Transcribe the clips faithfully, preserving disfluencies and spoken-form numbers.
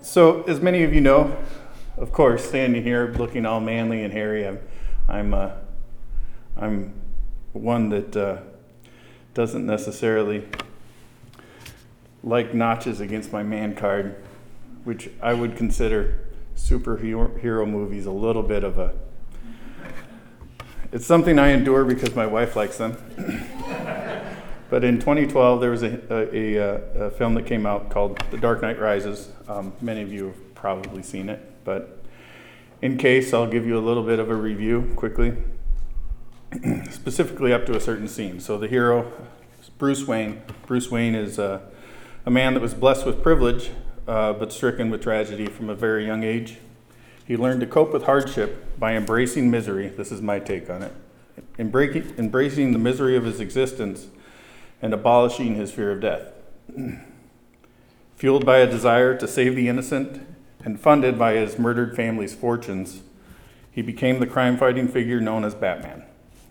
So, as many of you know, of course, standing here looking all manly and hairy, I'm, I'm, uh, I'm one that uh, doesn't necessarily like notches against my man card, which I would consider superhero movies a little bit of a. It's something I endure because my wife likes them. But in twenty twelve, there was a, a, a, a film that came out called The Dark Knight Rises. Um, many of you have probably seen it, but in case, I'll give you a little bit of a review quickly, specifically up to a certain scene. So the hero, Bruce Wayne. Bruce Wayne is uh, a man that was blessed with privilege, uh, but stricken with tragedy from a very young age. He learned to cope with hardship by embracing misery. This is my take on it. Embracing, embracing the misery of his existence and abolishing his fear of death. Fueled by a desire to save the innocent and funded by his murdered family's fortunes, he became the crime-fighting figure known as Batman.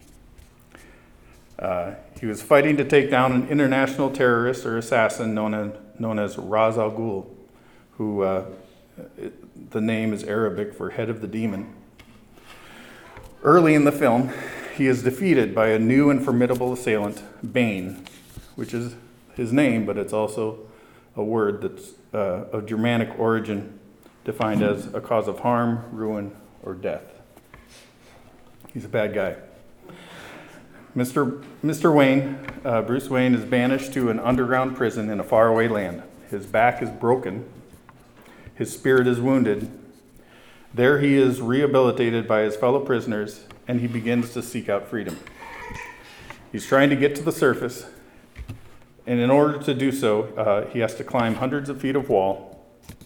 Uh, he was fighting to take down an international terrorist or assassin known as, known as Ra's al Ghul, who uh, it, the name is Arabic for head of the demon. Early in the film, he is defeated by a new and formidable assailant, Bane, which is his name, but it's also a word that's uh, of Germanic origin, defined as a cause of harm, ruin, or death. He's a bad guy. Mister Mister Wayne, uh, Bruce Wayne, is banished to an underground prison in a faraway land. His back is broken. His spirit is wounded. There he is rehabilitated by his fellow prisoners, and he begins to seek out freedom. He's trying to get to the surface, and in order to do so, uh, he has to climb hundreds of feet of wall,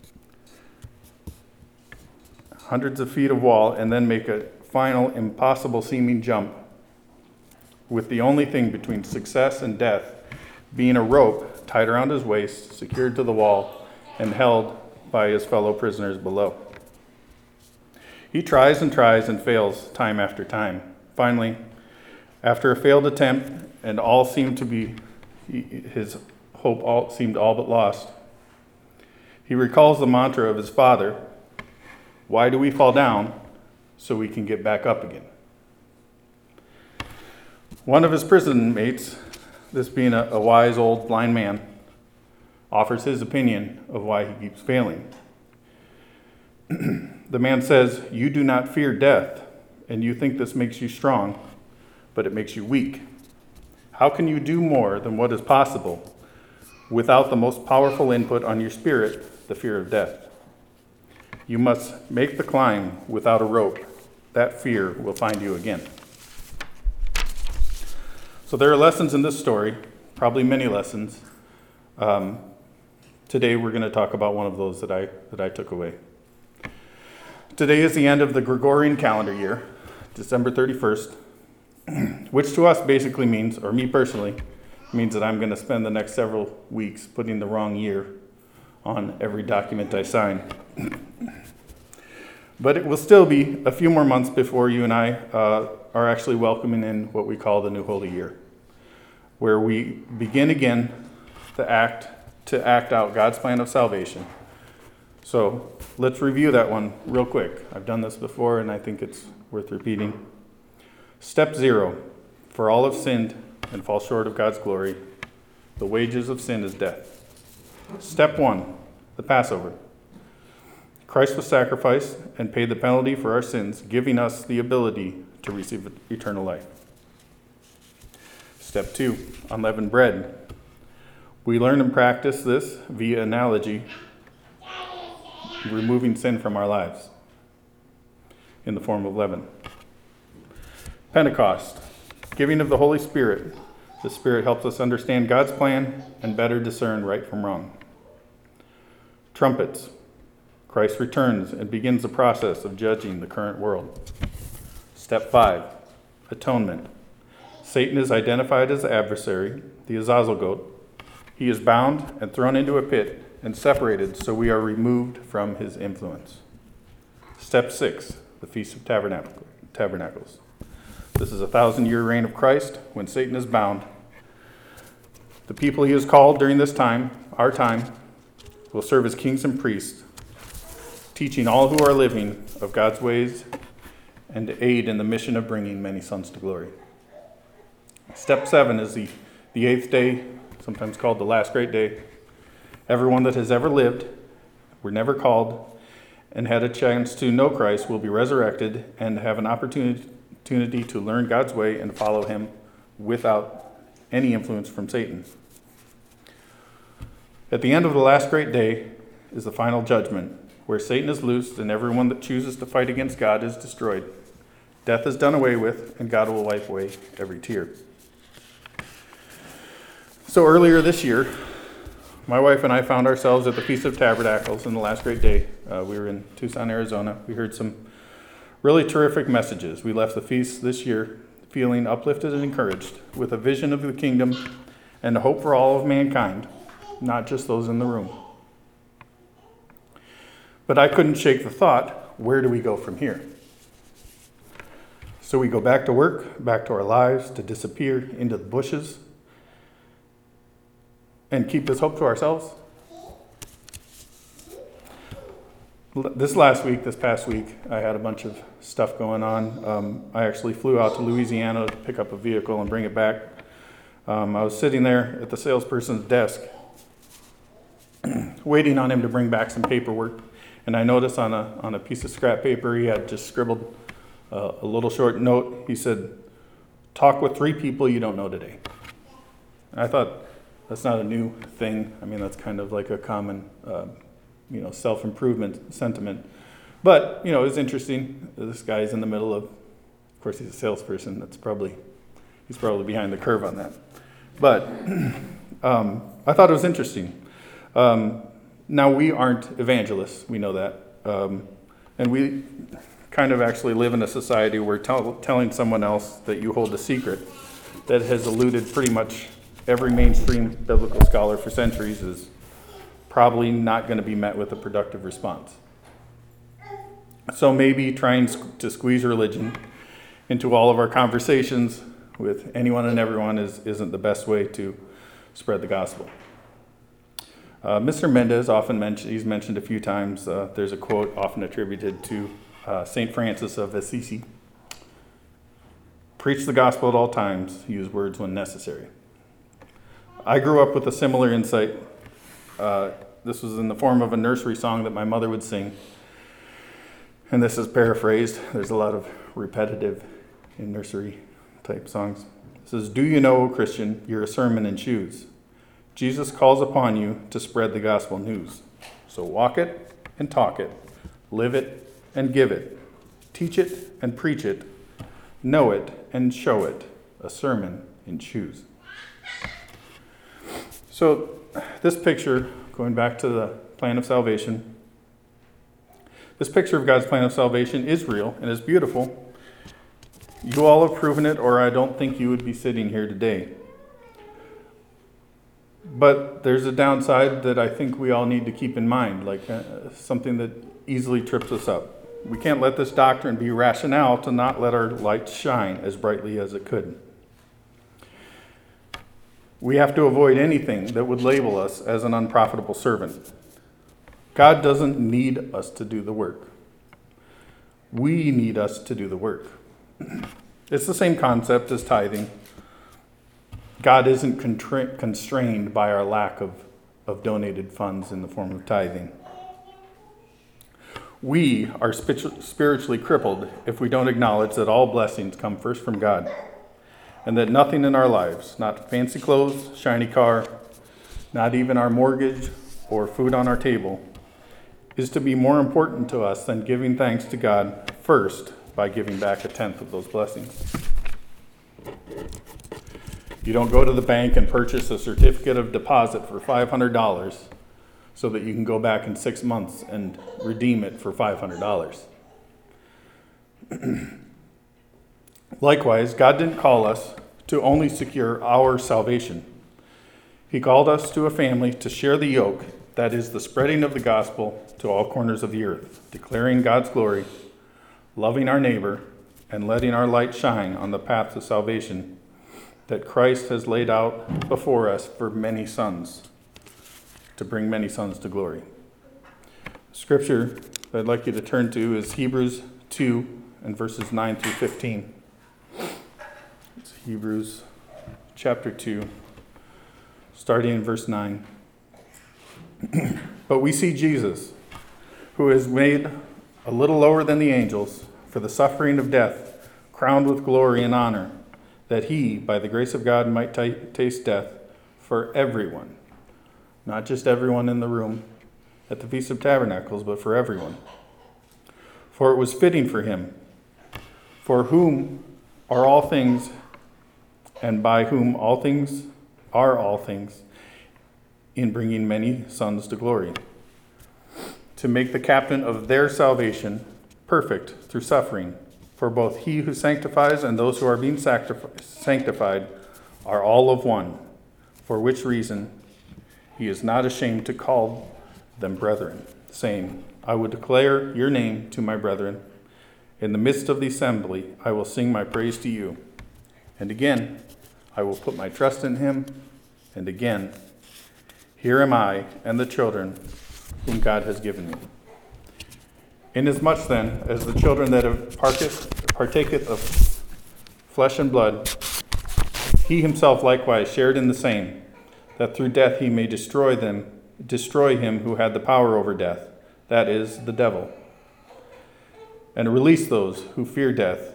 hundreds of feet of wall, and then make a final impossible-seeming jump, with the only thing between success and death being a rope tied around his waist, secured to the wall, and held by his fellow prisoners below. He tries and tries and fails time after time. Finally, after a failed attempt, and all seemed to be, his hope all seemed all but lost, he recalls the mantra of his father, "Why do we fall down? So we can get back up again." One of his prison mates, this being a, a wise old blind man, offers his opinion of why he keeps failing. The man says, "You do not fear death, and you think this makes you strong, but it makes you weak. How can you do more than what is possible without the most powerful input on your spirit, the fear of death? You must make the climb without a rope. That fear will find you again." So there are lessons in this story, probably many lessons. Um, today we're going to talk about one of those that I that I took away. Today is the end of the Gregorian calendar year, December thirty-first, which to us basically means, or me personally, means that I'm going to spend the next several weeks putting the wrong year on every document I sign. But it will still be a few more months before you and I uh, are actually welcoming in what we call the New Holy Year, where we begin again to act, to act out God's plan of salvation. So let's review that one real quick. I've done this before, and I think it's worth repeating. Step zero, for all have sinned and fall short of God's glory. The wages of sin is death. Step one, the Passover. Christ was sacrificed and paid the penalty for our sins, giving us the ability to receive eternal life. Step two, unleavened bread. We learn and practice this via analogy, removing sin from our lives in the form of leaven. Pentecost, giving of the Holy Spirit. The Spirit helps us understand God's plan and better discern right from wrong. Trumpets, Christ returns and begins the process of judging the current world. Step five, atonement. Satan is identified as the adversary, the Azazel goat. He is bound and thrown into a pit and separated so we are removed from his influence. Step six, the Feast of Tabernacles. This is a thousand-year reign of Christ when Satan is bound. The people he has called during this time, our time, will serve as kings and priests teaching all who are living of God's ways and to aid in the mission of bringing many sons to glory. Step seven is the, the eighth day, sometimes called the last great day. Everyone that has ever lived, were never called, and had a chance to know Christ will be resurrected and have an opportunity to learn God's way and follow him without any influence from Satan. At the end of the last great day is the final judgment, where Satan is loosed and everyone that chooses to fight against God is destroyed. Death is done away with, and God will wipe away every tear. So earlier this year, my wife and I found ourselves at the Feast of Tabernacles in the last great day. Uh, we were in Tucson, Arizona. We heard some really terrific messages. We left the feast this year feeling uplifted and encouraged with a vision of the kingdom and a hope for all of mankind, not just those in the room. But I couldn't shake the thought, where do we go from here? So we go back to work, back to our lives, to disappear into the bushes, and keep this hope to ourselves? This last week, this past week, I had a bunch of stuff going on. Um, I actually flew out to Louisiana to pick up a vehicle and bring it back. Um, I was sitting there at the salesperson's desk, waiting on him to bring back some paperwork. And I noticed on a on a piece of scrap paper, he had just scribbled uh, a little short note. He said, "Talk with three people you don't know today." And I thought, that's not a new thing. I mean, that's kind of like a common, uh, you know, self-improvement sentiment. But, you know, it was interesting. This guy's in the middle of, of course, he's a salesperson. That's probably, he's probably behind the curve on that. But um, I thought it was interesting. Um, now, we aren't evangelists. We know that. Um, and we kind of actually live in a society where tell, telling someone else that you hold a secret that has eluded pretty much every mainstream biblical scholar for centuries is probably not going to be met with a productive response. So maybe trying to squeeze religion into all of our conversations with anyone and everyone is, isn't the best way to spread the gospel. Uh, Mister Mendez often mentioned, he's mentioned a few times, uh, there's a quote often attributed to uh, Saint Francis of Assisi. Preach the gospel at all times, use words when necessary. I grew up with a similar insight. Uh, this was in the form of a nursery song that my mother would sing. And this is paraphrased. There's a lot of repetitive in nursery type songs. It says, "Do you know, O Christian, you're a sermon in shoes. Jesus calls upon you to spread the gospel news. So walk it and talk it, live it and give it, teach it and preach it, know it and show it, a sermon in shoes." So this picture, going back to the plan of salvation, this picture of God's plan of salvation is real and is beautiful. You all have proven it, or I don't think you would be sitting here today. But there's a downside that I think we all need to keep in mind, like uh, something that easily trips us up. We can't let this doctrine be rationale to not let our light shine as brightly as it could. We have to avoid anything that would label us as an unprofitable servant. God doesn't need us to do the work. We need us to do the work. It's the same concept as tithing. God isn't contra- constrained by our lack of, of donated funds in the form of tithing. We are spiritually crippled if we don't acknowledge that all blessings come first from God, and that nothing in our lives, not fancy clothes, shiny car, not even our mortgage or food on our table, is to be more important to us than giving thanks to God first by giving back a tenth of those blessings. You don't go to the bank and purchase a certificate of deposit for five hundred dollars so that you can go back in six months and redeem it for five hundred dollars. Likewise, God didn't call us to only secure our salvation. He called us to a family to share the yoke, that is the spreading of the gospel to all corners of the earth, declaring God's glory, loving our neighbor, and letting our light shine on the path to salvation that Christ has laid out before us for many sons, to bring many sons to glory. Scripture that I'd like you to turn to is Hebrews two and verses nine through fifteen. It's Hebrews chapter two, starting in verse nine. But we see Jesus, who is made a little lower than the angels for the suffering of death, crowned with glory and honor, that he, by the grace of God, might t- taste death for everyone. Not just everyone in the room at the Feast of Tabernacles, but for everyone. For it was fitting for him, for whom are all things, and by whom all things are all things, in bringing many sons to glory, to make the captain of their salvation perfect through suffering. For both he who sanctifies and those who are being sanctified are all of one, for which reason he is not ashamed to call them brethren, saying, I will declare your name to my brethren. In the midst of the assembly, I will sing my praise to you. And again, I will put my trust in him. And again, here am I and the children whom God has given me. Inasmuch then, as the children that have partaketh, partaketh of flesh and blood, he himself likewise shared in the same, that through death he may destroy them, destroy him who had the power over death, that is, the devil, and release those who fear death,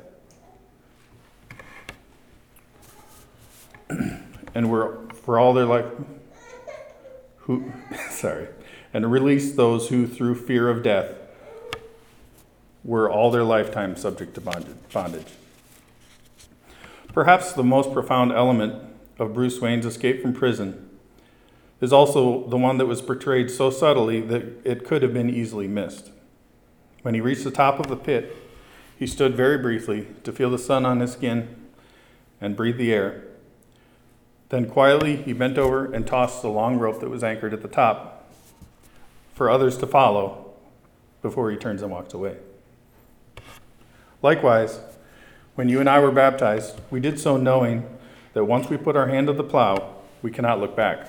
and were for all their life, who, sorry, and release those who through fear of death were all their lifetime subject to bondage. Perhaps the most profound element of Bruce Wayne's escape from prison is also the one that was portrayed so subtly that it could have been easily missed. When he reached the top of the pit, he stood very briefly to feel the sun on his skin and breathe the air. Then quietly he bent over and tossed the long rope that was anchored at the top for others to follow before he turns and walks away. Likewise, when you and I were baptized, we did so knowing that once we put our hand to the plow, we cannot look back.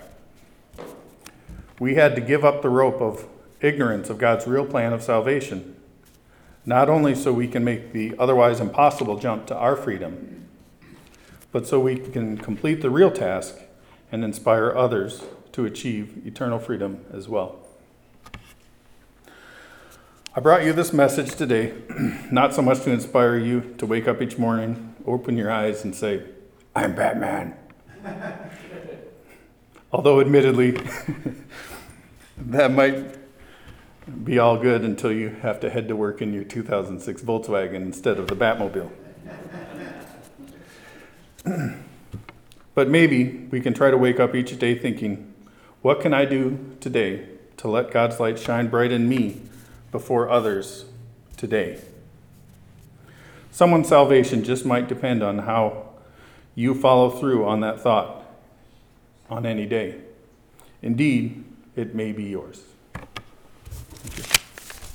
We had to give up the rope of ignorance of God's real plan of salvation, not only so we can make the otherwise impossible jump to our freedom, but so we can complete the real task and inspire others to achieve eternal freedom as well. I brought you this message today, not so much to inspire you to wake up each morning, open your eyes, and say, I'm Batman. Although admittedly, that might be all good until you have to head to work in your two thousand six Volkswagen instead of the Batmobile. But maybe we can try to wake up each day thinking, what can I do today to let God's light shine bright in me before others today? Someone's salvation just might depend on how you follow through on that thought on any day. Indeed, it may be yours.